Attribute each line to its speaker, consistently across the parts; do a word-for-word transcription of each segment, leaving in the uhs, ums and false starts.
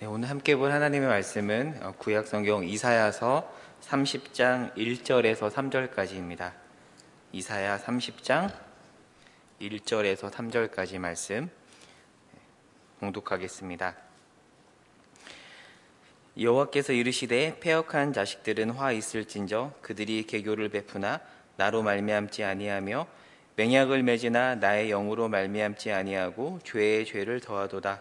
Speaker 1: 네, 오늘 함께 볼 하나님의 말씀은 구약성경 이사야서 삼십 장 일 절에서 삼 절까지입니다. 이사야 삼십 장 일 절에서 삼 절까지 말씀 봉독하겠습니다. 여호와께서 이르시되 패역한 자식들은 화 있을진저 그들이 계교를 베푸나 나로 말미암지 아니하며 맹약을 맺으나 나의 영으로 말미암지 아니하고 죄의 죄를 더하도다.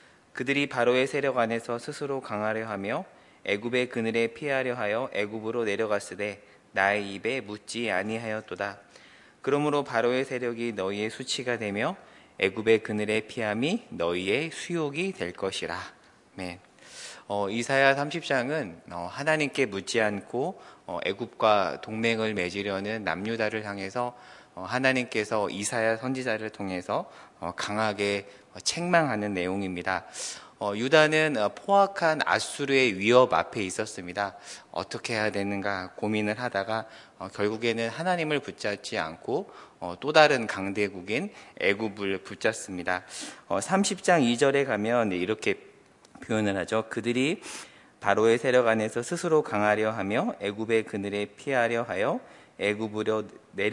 Speaker 1: 그들이 바로의 세력 안에서 스스로 강하려 하며 애굽의 그늘에 피하려 하여 애굽으로 내려갔으되 나의 입에 묻지 아니하였도다. 그러므로 바로의 세력이 너희의 수치가 되며 애굽의 그늘에 피함이 너희의 수욕이 될 것이라. 네. 어, 이사야 삼십 장은 어, 하나님께 묻지 않고 어, 애굽과 동맹을 맺으려는 남유다를 향해서 어, 하나님께서 이사야 선지자를 통해서 어, 강하게 어, 책망하는 내용입니다. 어, 유다는 어, 포악한 아수르의 위협 앞에 있었습니다. 어떻게 해야 되는가 고민을 하다가 어, 결국에는 하나님을 붙잡지 않고 어, 또 다른 강대국인 애굽을 붙잡습니다. 어, 삼십 장 이 절에 가면 이렇게 표현을 하죠. 그들이 바로의 세력 안에서 스스로 강하려 하며 애굽의 그늘에 피하려 하여 애굽으로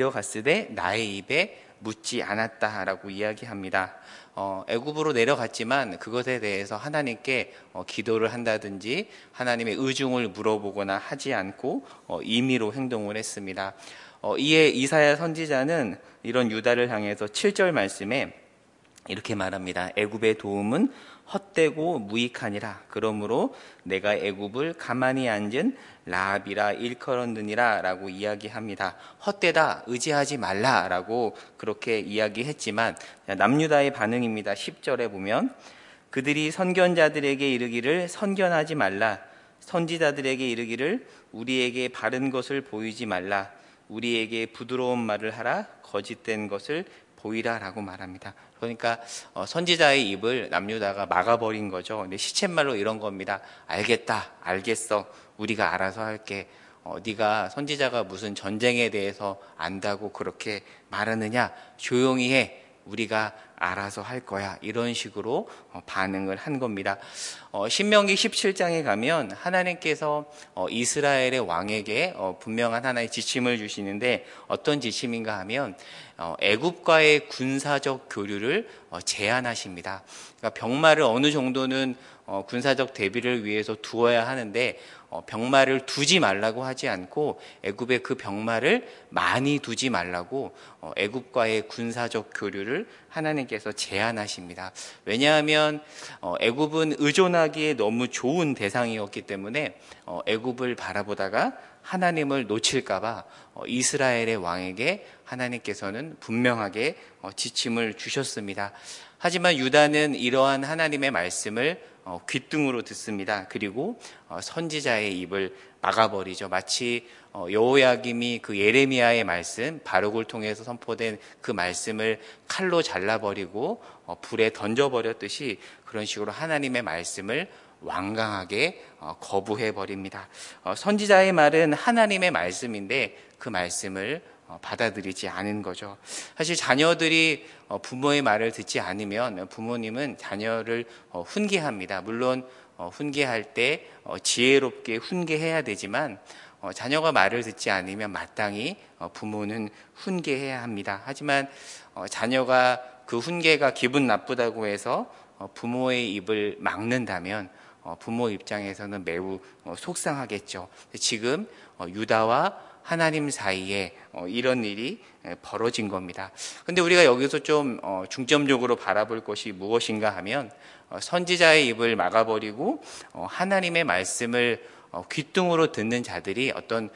Speaker 1: 내려갔으되 나의 입에 묻지 않았다라고 이야기합니다. 어, 애굽으로 내려갔지만 그것에 대해서 하나님께 어, 기도를 한다든지 하나님의 의중을 물어보거나 하지 않고 어, 임의로 행동을 했습니다. 어, 이에 이사야 선지자는 이런 유다를 향해서 칠 절 말씀에 이렇게 말합니다. 애굽의 도움은 헛되고 무익하니라. 그러므로 내가 애굽을 가만히 앉은 라합이라 일컬었느니라 라고 이야기합니다. 헛되다, 의지하지 말라 라고 그렇게 이야기했지만 남유다의 반응입니다. 십 절에 보면 그들이 선견자들에게 이르기를 선견하지 말라. 선지자들에게 이르기를 우리에게 바른 것을 보이지 말라. 우리에게 부드러운 말을 하라. 거짓된 것을 보이라 라고 말합니다. 그러니까 선지자의 입을 남유다가 막아버린 거죠. 근데 시쳇말로 이런 겁니다. 알겠다, 알겠어, 우리가 알아서 할게. 어, 네가 선지자가 무슨 전쟁에 대해서 안다고 그렇게 말하느냐, 조용히 해, 우리가 알아서 할 거야. 이런 식으로 반응을 한 겁니다. 어, 신명기 십칠 장에 가면 하나님께서 어, 이스라엘의 왕에게 어, 분명한 하나의 지침을 주시는데 어떤 지침인가 하면 어, 애굽과의 군사적 교류를 어, 제한하십니다. 그러니까 병마를 어느 정도는 어, 군사적 대비를 위해서 두어야 하는데 어, 병마를 두지 말라고 하지 않고 애굽의 그 병마를 많이 두지 말라고 어, 애굽과의 군사적 교류를 하나님께서 제한하십니다. 왜냐하면 어, 애굽은 의존하기에 너무 좋은 대상이었기 때문에 어, 애굽을 바라보다가 하나님을 놓칠까봐 어, 이스라엘의 왕에게 하나님께서는 분명하게 어, 지침을 주셨습니다. 하지만 유다는 이러한 하나님의 말씀을 어, 귓등으로 듣습니다. 그리고 어, 선지자의 입을 막아버리죠. 마치 어, 여호야김이 그 예레미야의 말씀, 바룩을 통해서 선포된 그 말씀을 칼로 잘라버리고 어, 불에 던져버렸듯이 그런 식으로 하나님의 말씀을 완강하게 어, 거부해버립니다. 어, 선지자의 말은 하나님의 말씀인데 그 말씀을 어, 받아들이지 않은 거죠. 사실 자녀들이 어, 부모의 말을 듣지 않으면 부모님은 자녀를 어, 훈계합니다. 물론 어, 훈계할 때 어, 지혜롭게 훈계해야 되지만 어, 자녀가 말을 듣지 않으면 마땅히 어, 부모는 훈계해야 합니다. 하지만 어, 자녀가 그 훈계가 기분 나쁘다고 해서 어, 부모의 입을 막는다면 어, 부모 입장에서는 매우 어, 속상하겠죠. 지금 어, 유다와 하나님 사이에 어, 이런 일이 벌어진 겁니다. 그런데 우리가 여기서 좀 어, 중점적으로 바라볼 것이 무엇인가 하면 어, 선지자의 입을 막아버리고 어, 하나님의 말씀을 어, 귓등으로 듣는 자들이 어떤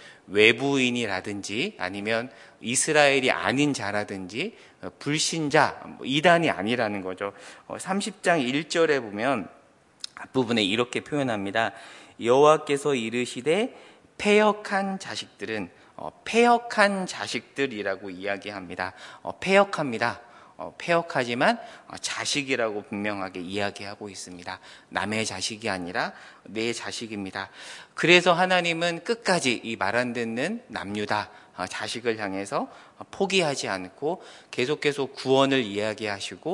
Speaker 1: 외부인이라든지 아니면 이스라엘이 아닌 자라든지 어, 불신자, 뭐 이단이 아니라는 거죠. 어, 삼십 장 일 절에 보면 앞부분에 이렇게 표현합니다. 여호와께서 이르시되 패역한 자식들은 어, 패역한 자식들이라고 이야기합니다. 어, 패역합니다. 어, 패역하지만 어, 자식이라고 분명하게 이야기하고 있습니다. 남의 자식이 아니라 내 자식입니다. 그래서 하나님은 끝까지 이 말 안 듣는 남유다 어, 자식을 향해서 포기하지 않고 계속 계속 구원을 이야기하시고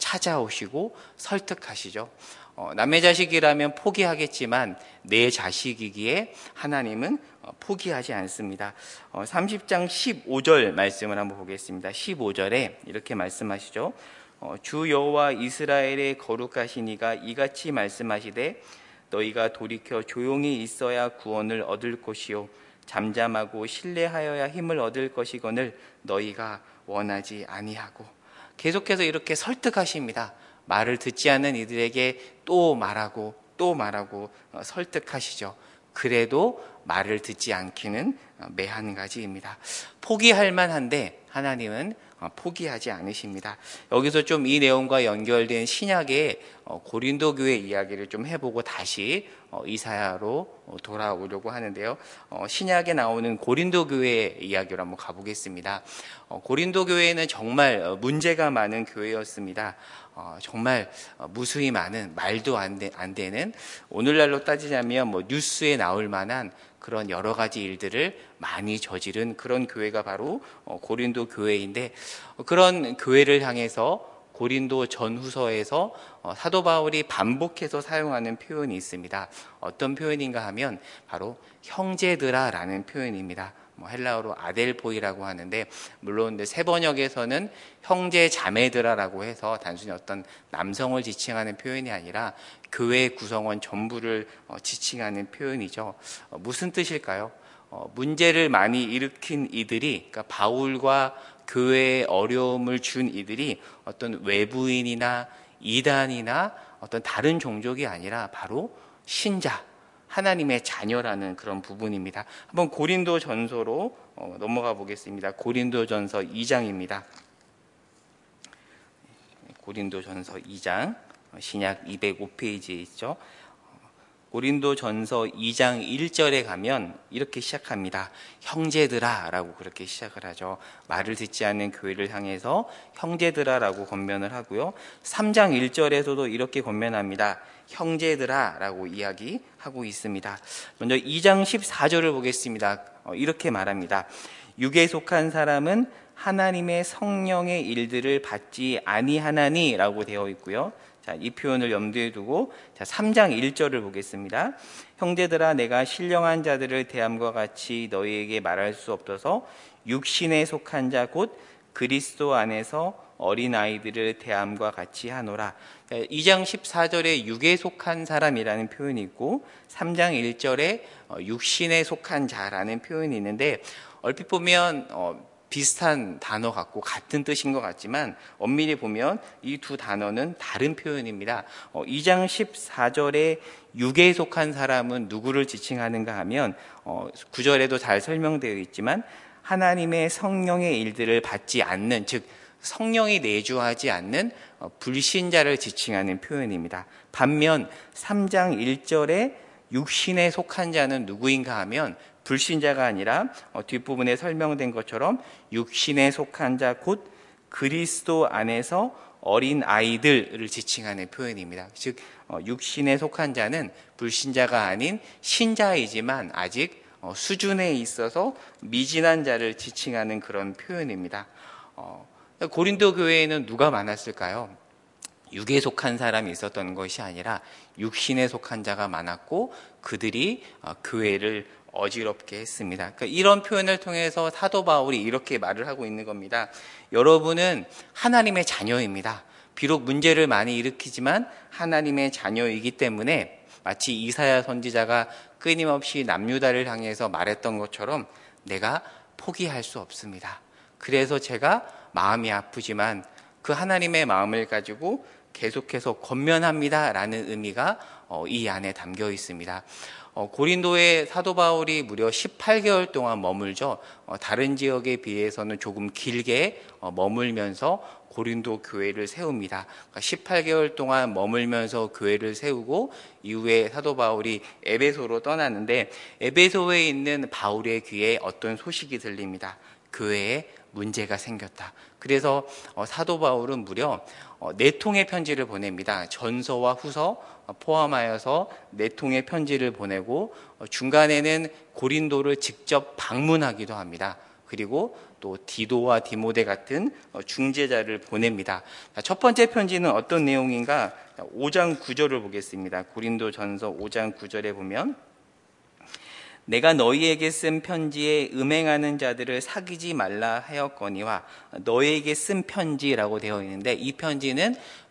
Speaker 1: 찾아오시고 설득하시죠. 어, 남의 자식이라면 포기하겠지만 내 자식이기에 하나님은 어, 포기하지 않습니다. 어, 삼십 장 십오 절 말씀을 한번 보겠습니다. 십오 절에 이렇게 말씀하시죠. 어, 주 여호와 이스라엘의 거룩하신 이가 이같이 말씀하시되 너희가 돌이켜 조용히 있어야 구원을 얻을 것이요 잠잠하고 신뢰하여야 힘을 얻을 것이거늘 너희가 원하지 아니하고. 계속해서 이렇게 설득하십니다. 말을 듣지 않는 이들에게 또 말하고 또 말하고 설득하시죠. 그래도 말을 듣지 않기는 매한 가지입니다. 포기할 만한데 하나님은 포기하지 않으십니다. 여기서 좀 이 내용과 연결된 신약의 고린도 교회 이야기를 좀 해보고 다시 이사야로 돌아오려고 하는데요. 신약에 나오는 고린도 교회 이야기로 한번 가보겠습니다. 고린도 교회는 정말 문제가 많은 교회였습니다. 정말 무수히 많은, 말도 안, 되, 안 되는, 오늘날로 따지자면 뭐 뉴스에 나올 만한 그런 여러 가지 일들을 많이 저지른 그런 교회가 바로 고린도 교회인데, 그런 교회를 향해서 고린도 전후서에서 사도 바울이 반복해서 사용하는 표현이 있습니다. 어떤 표현인가 하면 바로 형제들아라는 표현입니다. 뭐 헬라어로 아델포이라고 하는데, 물론 새 번역에서는 형제 자매들아라고 해서 단순히 어떤 남성을 지칭하는 표현이 아니라 교회 구성원 전부를 지칭하는 표현이죠. 무슨 뜻일까요? 문제를 많이 일으킨 이들이, 그러니까 바울과 교회에 어려움을 준 이들이 어떤 외부인이나 이단이나 어떤 다른 종족이 아니라 바로 신자, 하나님의 자녀라는 그런 부분입니다. 한번 고린도 전서로 넘어가 보겠습니다. 고린도 전서 이 장입니다. 고린도 전서 이 장, 신약 이백오 페이지에 있죠. 고린도 전서 이 장 일 절에 가면 이렇게 시작합니다. 형제들아 라고 그렇게 시작을 하죠. 말을 듣지 않는 교회를 향해서 형제들아 라고 권면을 하고요. 삼 장 일 절에서도 이렇게 권면합니다. 형제들아 라고 이야기하고 있습니다. 먼저 이 장 십사 절을 보겠습니다. 이렇게 말합니다. 육에 속한 사람은 하나님의 성령의 일들을 받지 아니하나니 라고 되어 있고요. 자, 이 표현을 염두에 두고 자, 삼 장 일 절을 보겠습니다. 형제들아 내가 신령한 자들을 대함과 같이 너희에게 말할 수 없어서 육신에 속한 자 곧 그리스도 안에서 어린아이들을 대함과 같이 하노라. 이 장 십사 절에 육에 속한 사람이라는 표현이 있고 삼 장 일 절에 육신에 속한 자라는 표현이 있는데, 얼핏 보면 어, 비슷한 단어 같고 같은 뜻인 것 같지만 엄밀히 보면 이 두 단어는 다른 표현입니다. 어, 이 장 십사 절에 육에 속한 사람은 누구를 지칭하는가 하면 어, 구 절에도 잘 설명되어 있지만 하나님의 성령의 일들을 받지 않는, 즉 성령이 내주하지 않는 불신자를 지칭하는 표현입니다. 반면 삼 장 일 절에 육신에 속한 자는 누구인가 하면 불신자가 아니라 뒷부분에 설명된 것처럼 육신에 속한 자 곧 그리스도 안에서 어린 아이들을 지칭하는 표현입니다. 즉 육신에 속한 자는 불신자가 아닌 신자이지만 아직 수준에 있어서 미진한 자를 지칭하는 그런 표현입니다. 고린도 교회에는 누가 많았을까요? 육에 속한 사람이 있었던 것이 아니라 육신에 속한 자가 많았고 그들이 교회를 어지럽게 했습니다. 그러니까 이런 표현을 통해서 사도 바울이 이렇게 말을 하고 있는 겁니다. 여러분은 하나님의 자녀입니다. 비록 문제를 많이 일으키지만 하나님의 자녀이기 때문에 마치 이사야 선지자가 끊임없이 남유다를 향해서 말했던 것처럼 내가 포기할 수 없습니다. 그래서 제가 마음이 아프지만 그 하나님의 마음을 가지고 계속해서 권면합니다 라는 의미가 이 안에 담겨 있습니다. 고린도에 사도 바울이 무려 십팔 개월 동안 머물죠. 다른 지역에 비해서는 조금 길게 머물면서 고린도 교회를 세웁니다. 그러니까 십팔 개월 동안 머물면서 교회를 세우고 이후에 사도 바울이 에베소로 떠나는데, 에베소에 있는 바울의 귀에 어떤 소식이 들립니다. 교회에 문제가 생겼다. 그래서 사도 바울은 무려 네 통의 편지를 보냅니다. 전서와 후서 포함하여서 네 통의 편지를 보내고 중간에는 고린도를 직접 방문하기도 합니다. 그리고 또 디도와 디모데 같은 중재자를 보냅니다. 첫 번째 편지는 어떤 내용인가? 오 장 구 절을 보겠습니다. 고린도전서 오 장 구 절에 보면 내가 너희에게 쓴 편지에 음행하는 자들을 사귀지 말라 하였거니와, 너희에게 쓴 편지라고 되어 있는데 이 편지는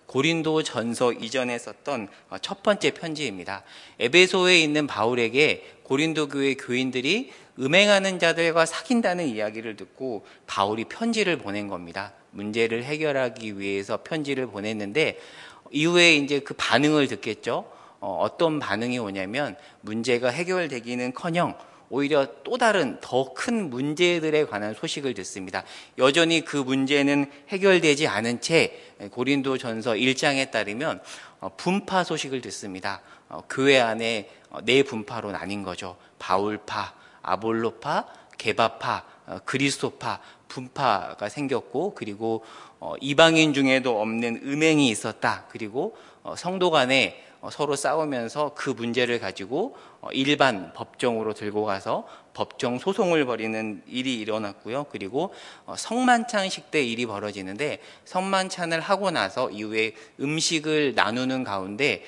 Speaker 1: 고린도전서 이전에 썼던 첫 번째 편지입니다. 에베소에 있는 바울에게 고린도 교회 교인들이 음행하는 자들과 사귄다는 이야기를 듣고 바울이 편지를 보낸 겁니다. 문제를 해결하기 위해서 편지를 보냈는데 이후에 이제 그 반응을 듣겠죠. 어, 어떤 반응이 오냐면 문제가 해결되기는커녕 오히려 또 다른 더 큰 문제들에 관한 소식을 듣습니다. 여전히 그 문제는 해결되지 않은 채 고린도전서 일 장에 따르면 분파 소식을 듣습니다. 교회 안에 네 분파로 나뉜 거죠. 바울파, 아볼로파, 게바파, 그리스도파 분파가 생겼고, 그리고 이방인 중에도 없는 음행이 있었다. 그리고 성도 간에 서로 싸우면서 그 문제를 가지고 일반 법정으로 들고 가서 법정 소송을 벌이는 일이 일어났고요. 그리고 성만찬식 때 일이 벌어지는데 성만찬을 하고 나서 이후에 음식을 나누는 가운데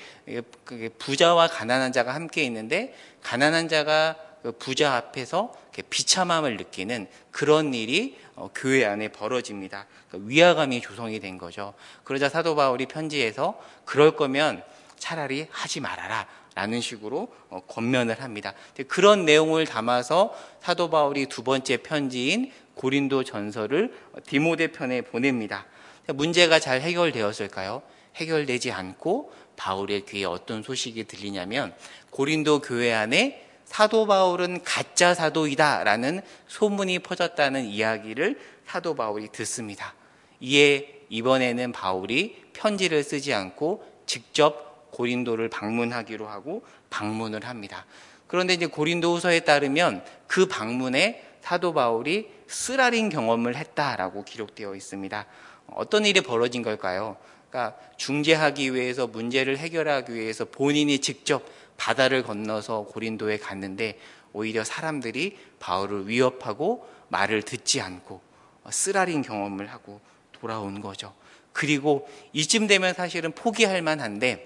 Speaker 1: 부자와 가난한 자가 함께 있는데 가난한 자가 부자 앞에서 비참함을 느끼는 그런 일이 교회 안에 벌어집니다. 위화감이 조성이 된 거죠. 그러자 사도 바울이 편지에서 그럴 거면 차라리 하지 말아라 라는 식으로 권면을 합니다. 그런 내용을 담아서 사도 바울이 두 번째 편지인 고린도 전서를 디모데 편에 보냅니다. 문제가 잘 해결되었을까요? 해결되지 않고 바울의 귀에 어떤 소식이 들리냐면 고린도 교회 안에 사도 바울은 가짜 사도이다 라는 소문이 퍼졌다는 이야기를 사도 바울이 듣습니다. 이에 이번에는 바울이 편지를 쓰지 않고 직접 고린도를 방문하기로 하고 방문을 합니다. 그런데 이제 고린도후서에 따르면 그 방문에 사도 바울이 쓰라린 경험을 했다라고 기록되어 있습니다. 어떤 일이 벌어진 걸까요? 그러니까 중재하기 위해서, 문제를 해결하기 위해서 본인이 직접 바다를 건너서 고린도에 갔는데 오히려 사람들이 바울을 위협하고 말을 듣지 않고 쓰라린 경험을 하고 돌아온 거죠. 그리고 이쯤 되면 사실은 포기할 만한데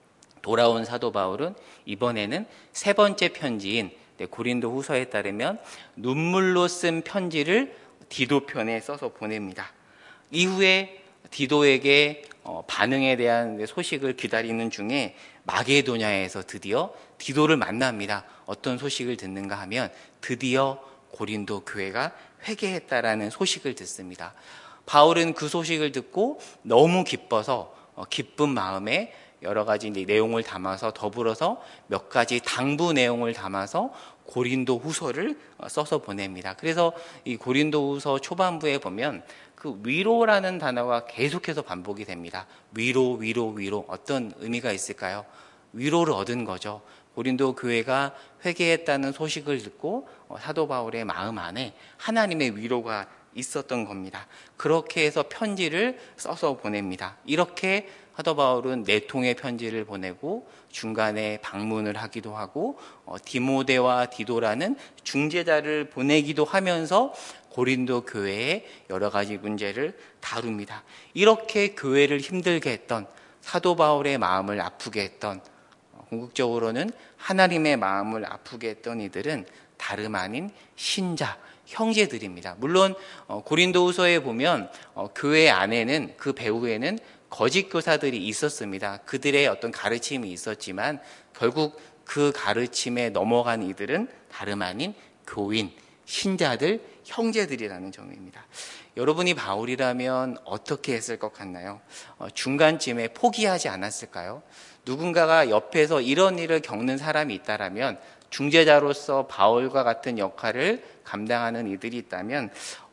Speaker 1: 돌아온 사도 바울은 이번에는 세 번째 편지인 고린도 후서에 따르면 눈물로 쓴 편지를 디도 편에 써서 보냅니다. 이후에 디도에게 반응에 대한 소식을 기다리는 중에 마게도냐에서 드디어 디도를 만납니다. 어떤 소식을 듣는가 하면 드디어 고린도 교회가 회개했다라는 소식을 듣습니다. 바울은 그 소식을 듣고 너무 기뻐서 기쁜 마음에 여러 가지 내용을 담아서 더불어서 몇 가지 당부 내용을 담아서 고린도 후서를 써서 보냅니다. 그래서 이 고린도 후서 초반부에 보면 그 위로라는 단어가 계속해서 반복이 됩니다. 위로, 위로, 위로. 어떤 의미가 있을까요? 위로를 얻은 거죠. 고린도 교회가 회개했다는 소식을 듣고 사도 바울의 마음 안에 하나님의 위로가 있었던 겁니다. 그렇게 해서 편지를 써서 보냅니다. 이렇게 사도 바울은 네 통의 편지를 보내고 중간에 방문을 하기도 하고 디모데와 디도라는 중재자를 보내기도 하면서 고린도 교회의 여러 가지 문제를 다룹니다. 이렇게 교회를 힘들게 했던, 사도 바울의 마음을 아프게 했던, 궁극적으로는 하나님의 마음을 아프게 했던 이들은 다름 아닌 신자, 형제들입니다. 물론 고린도후서에 보면 교회 안에는, 그 배후에는 거짓 교사들이 있었습니다. 그들의 어떤 가르침이 있었지만 결국 그 가르침에 넘어간 이들은 다름 아닌 교인, 신자들, 형제들이라는 점입니다. 여러분이 바울이라면 어떻게 했을 것 같나요? 중간쯤에 포기하지 않았을까요? 누군가가 옆에서 이런 일을 겪는 사람이 있다라면, 중재자로서 바울과 같은 역할을 감당하는 이들이 있다면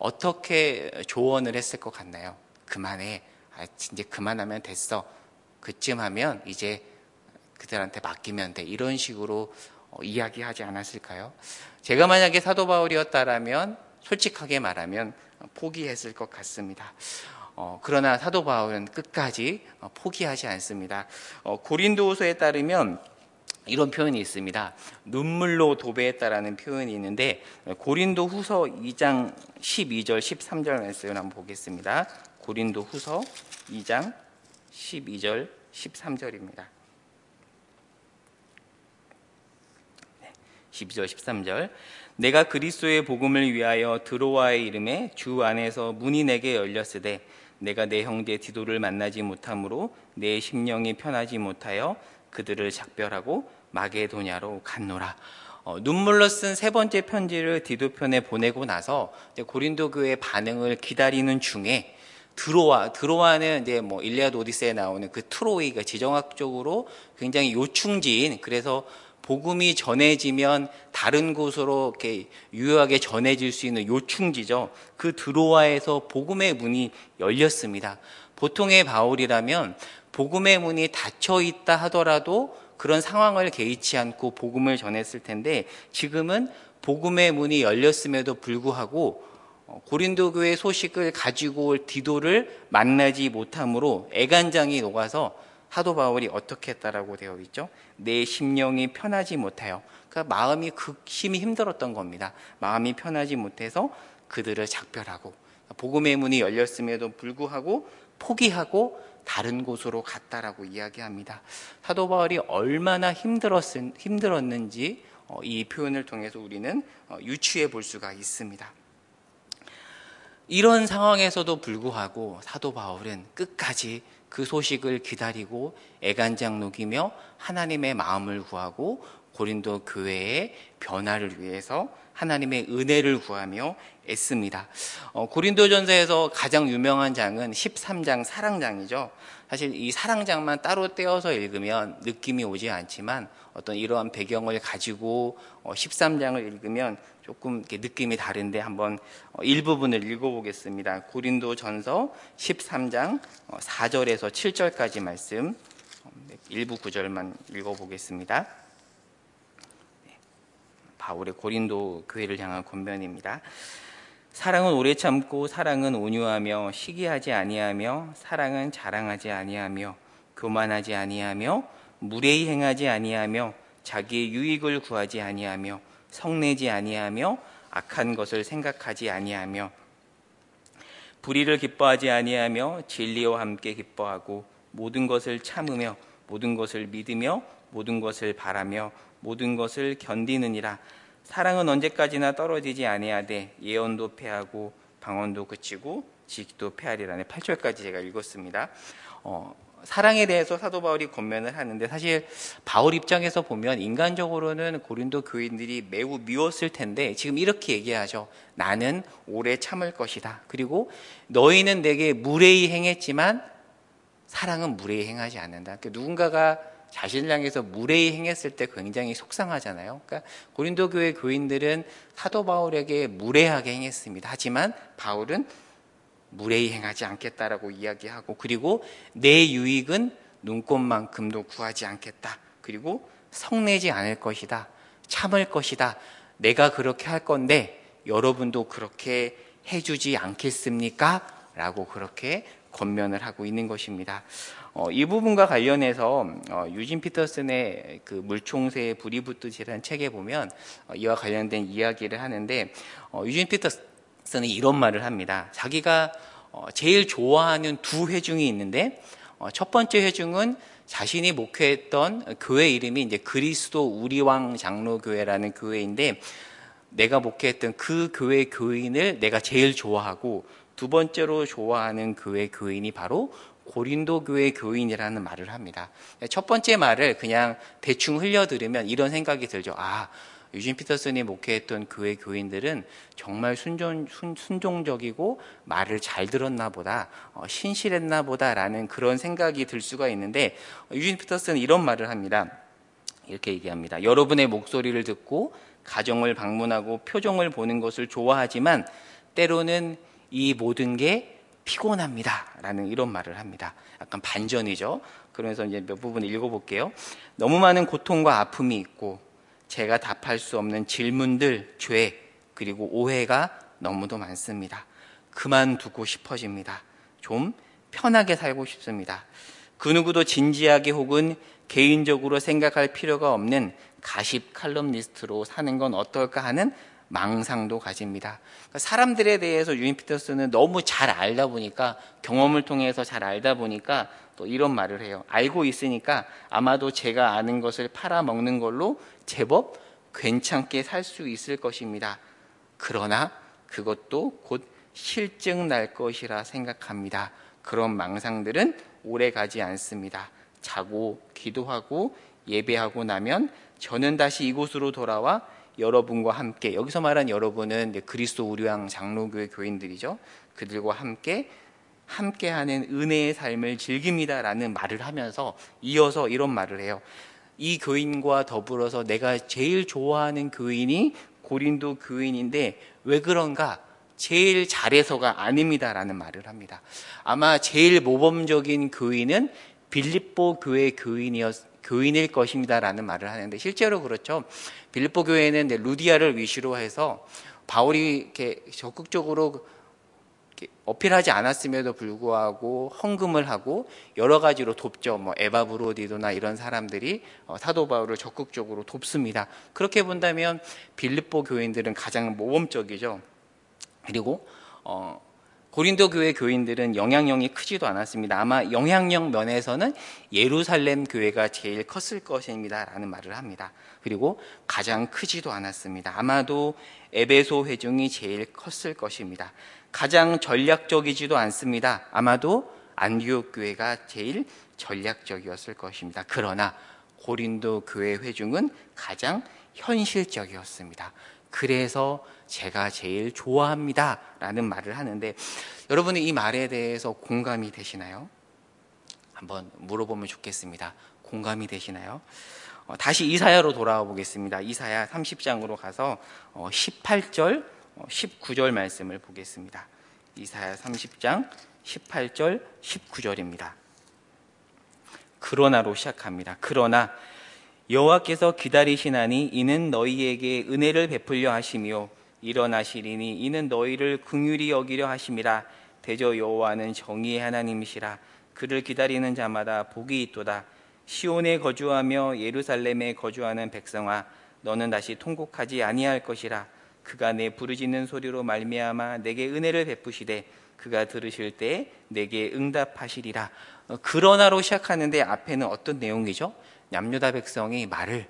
Speaker 1: 어떻게 조언을 했을 것 같나요? 그만해. 아, 이제 그만하면 됐어. 그쯤 하면 이제 그들한테 맡기면 돼. 이런 식으로 어, 이야기하지 않았을까요? 제가 만약에 사도 바울이었다라면 솔직하게 말하면 포기했을 것 같습니다. 어, 그러나 사도 바울은 끝까지 어, 포기하지 않습니다. 어, 고린도후서에 따르면 이런 표현이 있습니다. 눈물로 도배했다라는 표현이 있는데 고린도 후서 이 장 십이 절 십삼 절 말씀을 한번 보겠습니다. 고린도 후서 이 장 십이 절 십삼 절입니다. 십이 절 십삼 절. 내가 그리스도의 복음을 위하여 드로아의 이름에 주 안에서 문이 내게 열렸으되 내가 내 형제 디도를 만나지 못하므로 내 심령이 편하지 못하여 그들을 작별하고 마게도냐로 갔노라. 어, 눈물로 쓴 세 번째 편지를 디도편에 보내고 나서 이제 고린도 교회의 반응을 기다리는 중에 드로아, 드로아는 이제 뭐 일리아드 오디세이에 나오는 그 트로이가 지정학적으로 굉장히 요충지인, 그래서 복음이 전해지면 다른 곳으로 이렇게 유효하게 전해질 수 있는 요충지죠. 그 드로아에서 복음의 문이 열렸습니다. 보통의 바울이라면 복음의 문이 닫혀 있다 하더라도 그런 상황을 개의치 않고 복음을 전했을 텐데, 지금은 복음의 문이 열렸음에도 불구하고 고린도 교회 소식을 가지고 올 디도를 만나지 못함으로 애간장이 녹아서 사도 바울이 어떻게 했다라고 되어 있죠? 내 심령이 편하지 못하여, 그러니까 마음이 극심히 힘들었던 겁니다. 마음이 편하지 못해서 그들을 작별하고 복음의 문이 열렸음에도 불구하고 포기하고 다른 곳으로 갔다라고 이야기합니다. 사도 바울이 얼마나 힘들었, 힘들었는지 이 표현을 통해서 우리는 유추해 볼 수가 있습니다. 이런 상황에서도 불구하고 사도 바울은 끝까지 그 소식을 기다리고 애간장 녹이며 하나님의 마음을 구하고 고린도 교회의 변화를 위해서 하나님의 은혜를 구하며 애씁니다. 어, 고린도전서에서 가장 유명한 장은 십삼 장 사랑장이죠. 사실 이 사랑장만 따로 떼어서 읽으면 느낌이 오지 않지만 어떤 이러한 배경을 가지고 어, 십삼 장을 읽으면 조금 이렇게 느낌이 다른데 한번 어, 일부분을 읽어보겠습니다. 고린도전서 십삼 장 어, 사 절에서 칠 절까지 말씀, 어, 일부 구절만 읽어보겠습니다. 바울의 고린도 교회를 향한 권면입니다. 사랑은 오래 참고 사랑은 온유하며 시기하지 아니하며 사랑은 자랑하지 아니하며 교만하지 아니하며 무례히 행하지 아니하며 자기의 유익을 구하지 아니하며 성내지 아니하며 악한 것을 생각하지 아니하며 불의를 기뻐하지 아니하며 진리와 함께 기뻐하고 모든 것을 참으며 모든 것을 믿으며 모든 것을 바라며 모든 것을 견디느니라. 사랑은 언제까지나 떨어지지 아니하되 예언도 패하고 방언도 그치고 지식도 패하리라는 팔 절까지 제가 읽었습니다. 어, 사랑에 대해서 사도 바울이 권면을 하는데, 사실 바울 입장에서 보면 인간적으로는 고린도 교인들이 매우 미웠을 텐데 지금 이렇게 얘기하죠. 나는 오래 참을 것이다. 그리고 너희는 내게 무례히 행했지만 사랑은 무례히 행하지 않는다. 그러니까 누군가가 자신을 향해서 무례히 행했을 때 굉장히 속상하잖아요. 그러니까 고린도 교회 교인들은 사도 바울에게 무례하게 행했습니다. 하지만 바울은 무례히 행하지 않겠다라고 이야기하고, 그리고 내 유익은 눈꽃만큼도 구하지 않겠다. 그리고 성내지 않을 것이다. 참을 것이다. 내가 그렇게 할 건데 여러분도 그렇게 해주지 않겠습니까? 라고 그렇게 권면을 하고 있는 것입니다. 어, 이 부분과 관련해서 어, 유진 피터슨의 그 물총새에 불이 붙듯이라는 책에 보면 어, 이와 관련된 이야기를 하는데, 어, 유진 피터슨이 이런 말을 합니다. 자기가 어, 제일 좋아하는 두 회중이 있는데, 어, 첫 번째 회중은 자신이 목회했던 교회 이름이 이제 그리스도 우리왕 장로교회라는 교회인데, 내가 목회했던 그 교회 교인을 내가 제일 좋아하고, 두 번째로 좋아하는 교회 교인이 바로 고린도 교회 교인이라는 말을 합니다. 첫 번째 말을 그냥 대충 흘려들으면 이런 생각이 들죠. 아, 유진 피터슨이 목회했던 교회 교인들은 정말 순종, 순, 순종적이고 말을 잘 들었나 보다, 어, 신실했나 보다라는 그런 생각이 들 수가 있는데, 유진 피터슨은 이런 말을 합니다. 이렇게 얘기합니다. 여러분의 목소리를 듣고 가정을 방문하고 표정을 보는 것을 좋아하지만 때로는 이 모든 게 피곤합니다. 라는 이런 말을 합니다. 약간 반전이죠. 그러면서 이제 몇 부분 읽어볼게요. 너무 많은 고통과 아픔이 있고 제가 답할 수 없는 질문들, 죄, 그리고 오해가 너무도 많습니다. 그만두고 싶어집니다. 좀 편하게 살고 싶습니다. 그 누구도 진지하게 혹은 개인적으로 생각할 필요가 없는 가십 칼럼니스트로 사는 건 어떨까 하는 망상도 가집니다. 그러니까 사람들에 대해서 유인 피터슨은 너무 잘 알다 보니까, 경험을 통해서 잘 알다 보니까 또 이런 말을 해요. 알고 있으니까 아마도 제가 아는 것을 팔아먹는 걸로 제법 괜찮게 살 수 있을 것입니다. 그러나 그것도 곧 실증 날 것이라 생각합니다. 그런 망상들은 오래 가지 않습니다. 자고 기도하고 예배하고 나면 저는 다시 이곳으로 돌아와 여러분과 함께, 여기서 말한 여러분은 그리스도 우리왕 장로교회 교인들이죠. 그들과 함께 함께하는 은혜의 삶을 즐깁니다라는 말을 하면서 이어서 이런 말을 해요. 이 교인과 더불어서 내가 제일 좋아하는 교인이 고린도 교인인데 왜 그런가? 제일 잘해서가 아닙니다라는 말을 합니다. 아마 제일 모범적인 교인은 빌립보 교회 교인이었 교인일 것입니다라는 말을 하는데, 실제로 그렇죠. 빌립보 교회는 루디아를 위시로 해서 바울이 이렇게 적극적으로 이렇게 어필하지 않았음에도 불구하고 헌금을 하고 여러 가지로 돕죠. 뭐 에바브로디도나 이런 사람들이 사도 바울을 적극적으로 돕습니다. 그렇게 본다면 빌립보 교인들은 가장 모범적이죠. 그리고 어, 고린도 교회 교인들은 영향력이 크지도 않았습니다. 아마 영향력 면에서는 예루살렘 교회가 제일 컸을 것입니다 라는 말을 합니다. 그리고 가장 크지도 않았습니다. 아마도 에베소 회중이 제일 컸을 것입니다. 가장 전략적이지도 않습니다. 아마도 안디옥 교회가 제일 전략적이었을 것입니다. 그러나 고린도 교회 회중은 가장 현실적이었습니다. 그래서 제가 제일 좋아합니다 라는 말을 하는데, 여러분은 이 말에 대해서 공감이 되시나요? 한번 물어보면 좋겠습니다. 공감이 되시나요? 어, 다시 이사야로 돌아와 보겠습니다. 이사야 삼십 장으로 가서 어, 십팔 절, 어, 십구 절 말씀을 보겠습니다. 이사야 삼십 장 십팔 절, 십구 절입니다. 그러나로 시작합니다. 그러나 여호와께서 기다리시나니 이는 너희에게 은혜를 베풀려 하시며 일어나시리니 이는 너희를 긍휼히 여기려 하심이라. 대저 여호와는 정의의 하나님이시라. 그를 기다리는 자마다 복이 있도다. 시온에 거주하며 예루살렘에 거주하는 백성아, 너는 다시 통곡하지 아니할 것이라. 그가 내 부르짖는 소리로 말미암아 내게 은혜를 베푸시되 그가 들으실 때 내게 응답하시리라. 그러나로 시작하는데 앞에는 어떤 내용이죠? 남유다 백성이 말을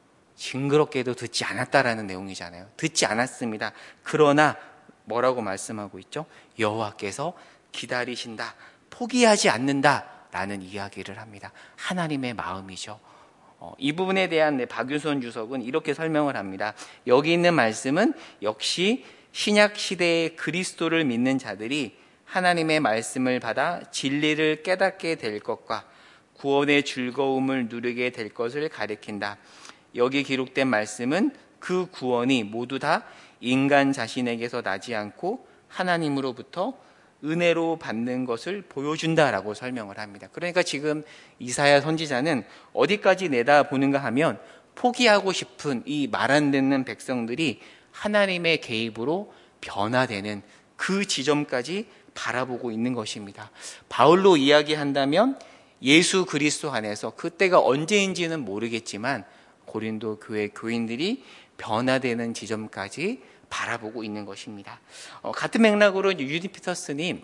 Speaker 1: 징그럽게도 듣지 않았다라는 내용이잖아요. 듣지 않았습니다. 그러나 뭐라고 말씀하고 있죠? 여호와께서 기다리신다, 포기하지 않는다라는 이야기를 합니다. 하나님의 마음이죠. 어, 이 부분에 대한 박유선 주석은 이렇게 설명을 합니다. 여기 있는 말씀은 역시 신약 시대의 그리스도를 믿는 자들이 하나님의 말씀을 받아 진리를 깨닫게 될 것과 구원의 즐거움을 누리게 될 것을 가리킨다. 여기 기록된 말씀은 그 구원이 모두 다 인간 자신에게서 나지 않고 하나님으로부터 은혜로 받는 것을 보여준다라고 설명을 합니다. 그러니까 지금 이사야 선지자는 어디까지 내다보는가 하면 포기하고 싶은 이 말 안 듣는 백성들이 하나님의 개입으로 변화되는 그 지점까지 바라보고 있는 것입니다. 바울로 이야기한다면 예수 그리스도 안에서, 그때가 언제인지는 모르겠지만 고린도 교회 교인들이 변화되는 지점까지 바라보고 있는 것입니다. 어, 같은 맥락으로 유인 피터슨이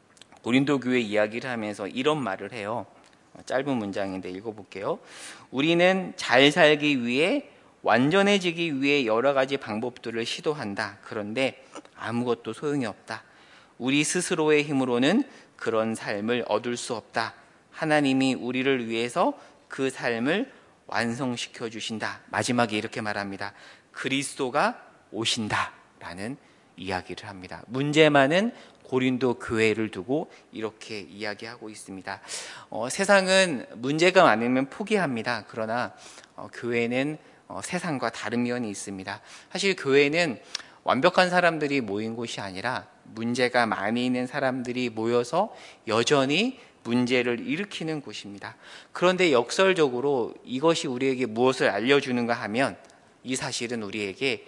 Speaker 1: 고린도 교회 이야기를 하면서 이런 말을 해요. 어, 짧은 문장인데 읽어볼게요. 우리는 잘 살기 위해, 완전해지기 위해 여러 가지 방법들을 시도한다. 그런데 아무것도 소용이 없다. 우리 스스로의 힘으로는 그런 삶을 얻을 수 없다. 하나님이 우리를 위해서 그 삶을 완성시켜 주신다. 마지막에 이렇게 말합니다. 그리스도가 오신다 라는 이야기를 합니다. 문제만은 고린도 교회를 두고 이렇게 이야기하고 있습니다. 어, 세상은 문제가 많으면 포기합니다. 그러나 어, 교회는 어, 세상과 다른 면이 있습니다. 사실 교회는 완벽한 사람들이 모인 곳이 아니라 문제가 많이 있는 사람들이 모여서 여전히 문제를 일으키는 곳입니다. 그런데 역설적으로 이것이 우리에게 무엇을 알려주는가 하면 이 사실은 우리에게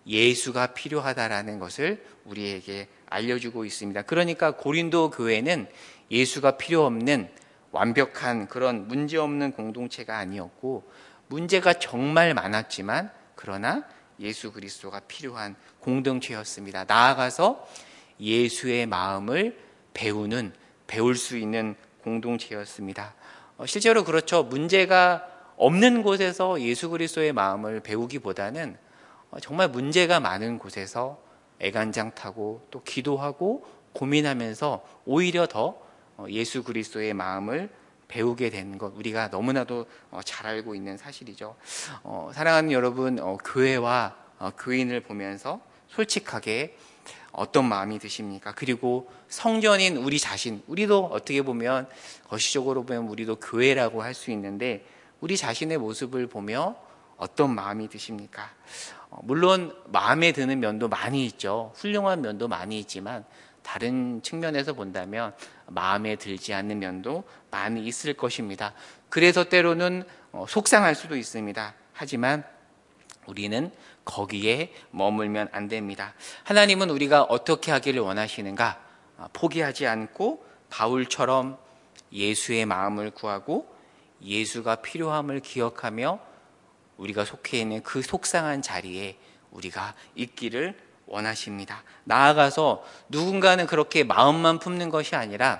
Speaker 1: 예수가 필요하다라는 것을 우리에게 알려주고 있습니다. 그러니까 고린도 교회는 예수가 필요 없는 완벽한 그런 문제없는 공동체가 아니었고 문제가 정말 많았지만 그러나 예수 그리스도가 필요한 공동체였습니다. 나아가서 예수의 마음을 배우는 배울 수 있는 공동체였습니다. 실제로 그렇죠. 문제가 없는 곳에서 예수 그리스도의 마음을 배우기보다는 정말 문제가 많은 곳에서 애간장 타고 또 기도하고 고민하면서 오히려 더 예수 그리스도의 마음을 배우게 된 것 우리가 너무나도 잘 알고 있는 사실이죠. 어, 사랑하는 여러분, 어, 교회와 어, 교인을 보면서 솔직하게 어떤 마음이 드십니까? 그리고 성전인 우리 자신, 우리도 어떻게 보면 거시적으로 보면 우리도 교회라고 할 수 있는데 우리 자신의 모습을 보며 어떤 마음이 드십니까? 어, 물론 마음에 드는 면도 많이 있죠. 훌륭한 면도 많이 있지만 다른 측면에서 본다면 마음에 들지 않는 면도 많이 있을 것입니다. 그래서 때로는 속상할 수도 있습니다. 하지만 우리는 거기에 머물면 안 됩니다. 하나님은 우리가 어떻게 하기를 원하시는가? 포기하지 않고 바울처럼 예수의 마음을 구하고 예수가 필요함을 기억하며 우리가 속해 있는 그 속상한 자리에 우리가 있기를 원하십니다. 나아가서 누군가는 그렇게 마음만 품는 것이 아니라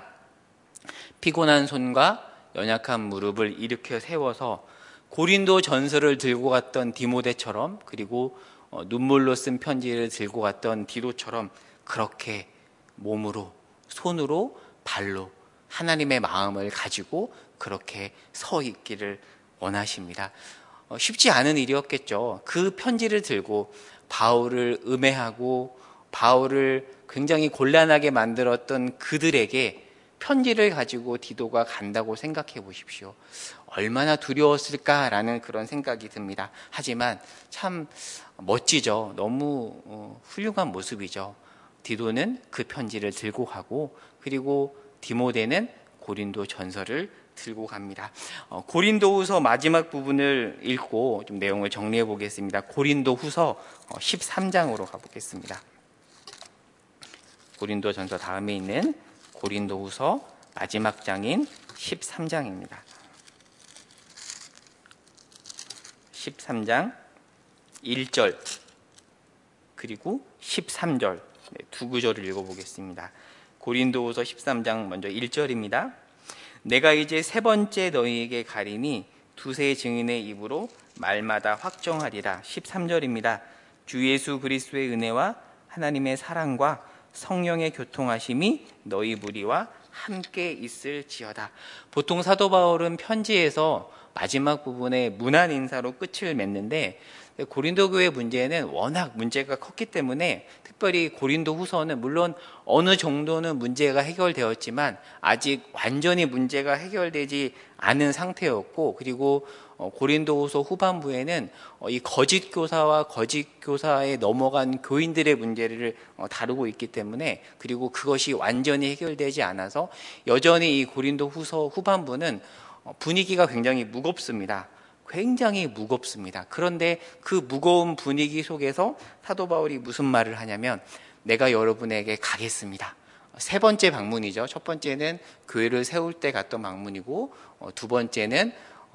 Speaker 1: 피곤한 손과 연약한 무릎을 일으켜 세워서 고린도 전서를 들고 갔던 디모데처럼 그리고 눈물로 쓴 편지를 들고 갔던 디도처럼 그렇게 몸으로 손으로 발로 하나님의 마음을 가지고 그렇게 서 있기를 원하십니다. 쉽지 않은 일이었겠죠. 그 편지를 들고 바울을 음해하고 바울을 굉장히 곤란하게 만들었던 그들에게 편지를 가지고 디도가 간다고 생각해 보십시오. 얼마나 두려웠을까라는 그런 생각이 듭니다. 하지만 참 멋지죠. 너무 훌륭한 모습이죠. 디도는 그 편지를 들고 가고 그리고 디모데는 고린도 전서를 들고 갑니다. 어, 고린도후서 마지막 부분을 읽고 좀 내용을 정리해 보겠습니다. 고린도후서 십삼 장으로 가보겠습니다. 고린도전서 다음에 있는 고린도후서 마지막 장인 십삼 장입니다. 십삼 장 일 절 그리고 십삼 절 네, 두 구절을 읽어보겠습니다. 고린도후서 십삼 장 먼저 일 절입니다. 내가 이제 세 번째 너희에게 가리니 두세 증인의 입으로 말마다 확정하리라. 십삼 절입니다. 주 예수 그리스도의 은혜와 하나님의 사랑과 성령의 교통하심이 너희 무리와 함께 있을지어다. 보통 사도 바울은 편지에서 마지막 부분에 문안 인사로 끝을 맺는데 고린도 교회 문제는 워낙 문제가 컸기 때문에 특별히 고린도 후서는 물론 어느 정도는 문제가 해결되었지만 아직 완전히 문제가 해결되지 않은 상태였고 그리고 고린도 후서 후반부에는 이 거짓 교사와 거짓 교사에 넘어간 교인들의 문제를 다루고 있기 때문에 그리고 그것이 완전히 해결되지 않아서 여전히 이 고린도 후서 후반부는 분위기가 굉장히 무겁습니다. 굉장히 무겁습니다. 그런데 그 무거운 분위기 속에서 사도 바울이 무슨 말을 하냐면 내가 여러분에게 가겠습니다. 세 번째 방문이죠. 첫 번째는 교회를 세울 때 갔던 방문이고 두 번째는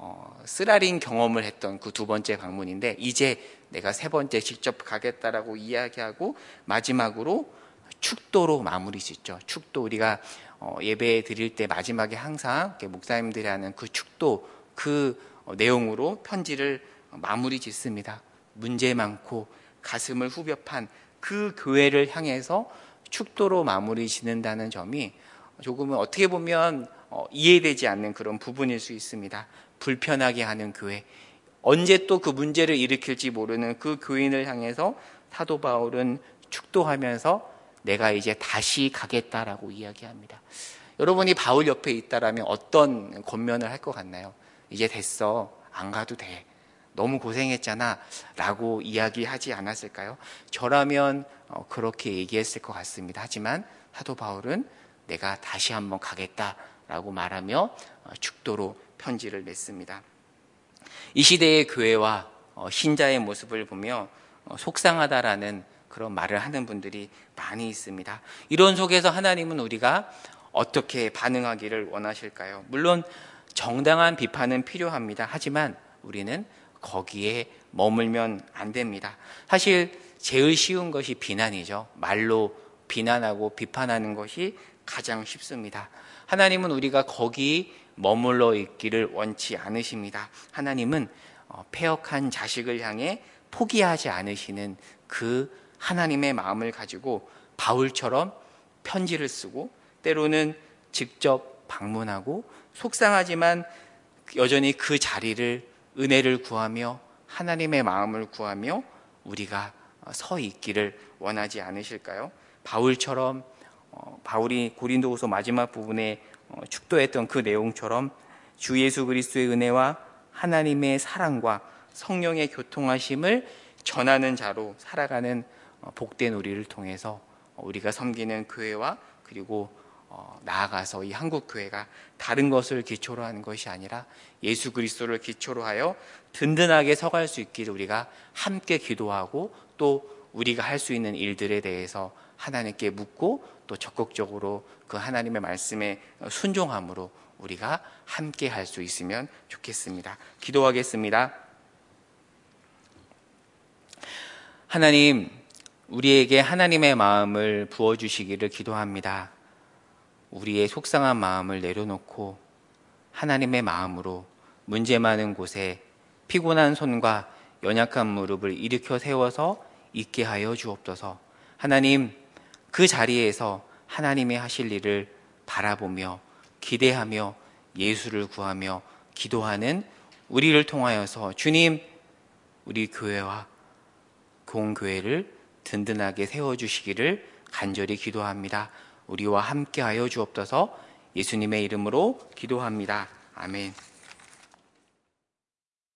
Speaker 1: 쓰라린 경험을 했던 그 두 번째 방문인데 이제 내가 세 번째 직접 가겠다라고 이야기하고 마지막으로 축도로 마무리 짓죠. 축도 우리가 예배 드릴 때 마지막에 항상 목사님들이 하는 그 축도 그 내용으로 편지를 마무리 짓습니다. 문제 많고 가슴을 후벼 판 그 교회를 향해서 축도로 마무리 짓는다는 점이 조금은 어떻게 보면 이해되지 않는 그런 부분일 수 있습니다. 불편하게 하는 교회, 언제 또 그 문제를 일으킬지 모르는 그 교인을 향해서 사도 바울은 축도하면서 내가 이제 다시 가겠다라고 이야기합니다. 여러분이 바울 옆에 있다라면 어떤 권면을 할 것 같나요? 이제 됐어, 안 가도 돼, 너무 고생했잖아 라고 이야기하지 않았을까요? 저라면 그렇게 얘기했을 것 같습니다. 하지만 사도 바울은 내가 다시 한번 가겠다라고 말하며 축도로 편지를 냈습니다. 이 시대의 교회와 신자의 모습을 보며 속상하다라는 그런 말을 하는 분들이 많이 있습니다. 이런 속에서 하나님은 우리가 어떻게 반응하기를 원하실까요? 물론 정당한 비판은 필요합니다. 하지만 우리는 거기에 머물면 안 됩니다. 사실 제일 쉬운 것이 비난이죠. 말로 비난하고 비판하는 것이 가장 쉽습니다. 하나님은 우리가 거기 머물러 있기를 원치 않으십니다. 하나님은 패역한 자식을 향해 포기하지 않으시는 그 하나님의 마음을 가지고 바울처럼 편지를 쓰고 때로는 직접 방문하고 속상하지만 여전히 그 자리를 은혜를 구하며 하나님의 마음을 구하며 우리가 서 있기를 원하지 않으실까요? 바울처럼 바울이 고린도후서 마지막 부분에 축도했던 그 내용처럼 주 예수 그리스도의 은혜와 하나님의 사랑과 성령의 교통하심을 전하는 자로 살아가는 복된 우리를 통해서 우리가 섬기는 교회와 그리고 나아가서 이 한국교회가 다른 것을 기초로 하는 것이 아니라 예수 그리스도를 기초로 하여 든든하게 서갈 수 있기를 우리가 함께 기도하고 또 우리가 할 수 있는 일들에 대해서 하나님께 묻고 또 적극적으로 그 하나님의 말씀에 순종함으로 우리가 함께 할 수 있으면 좋겠습니다. 기도하겠습니다. 하나님, 우리에게 하나님의 마음을 부어주시기를 기도합니다. 우리의 속상한 마음을 내려놓고 하나님의 마음으로 문제 많은 곳에 피곤한 손과 연약한 무릎을 일으켜 세워서 있게 하여 주옵소서. 하나님, 그 자리에서 하나님의 하실 일을 바라보며 기대하며 예수를 구하며 기도하는 우리를 통하여서 주님, 우리 교회와 공교회를 든든하게 세워주시기를 간절히 기도합니다. 우리와 함께하여 주옵소서. 예수님의 이름으로 기도합니다. 아멘.